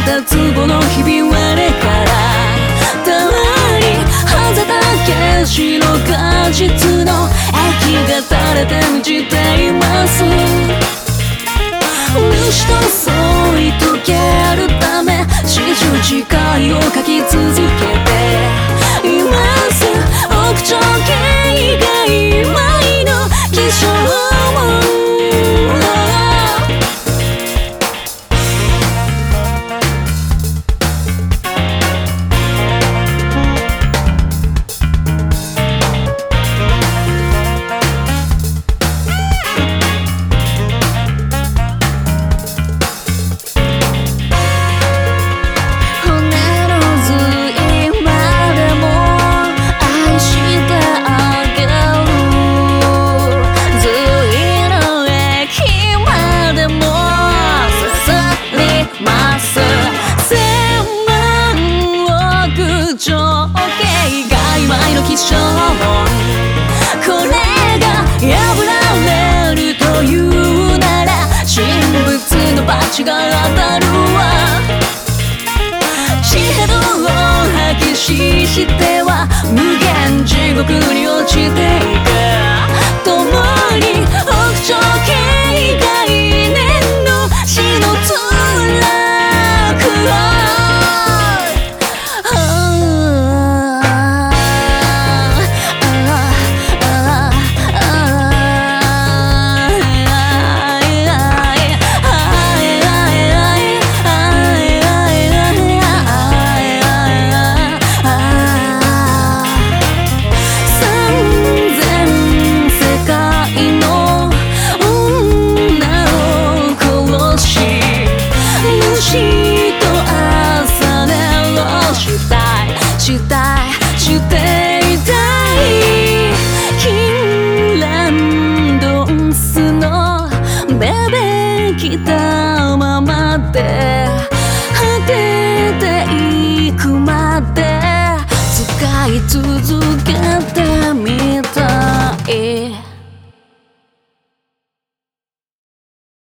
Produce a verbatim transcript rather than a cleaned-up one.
た壺のひび割れからたまに外れた原子の果実の液が垂れて満ちています。虫と添い遂げるため四十誓いを書き続けています。屋上系が今の気象気象これが破られるというなら神仏の罰が当たるわ。地平道を破棄しては無限地獄に落ちていく。共に屋上系概念の死の墜落をしたいしていたいキンランドンスのベベきたままで果てていくまで使い続けてみたい。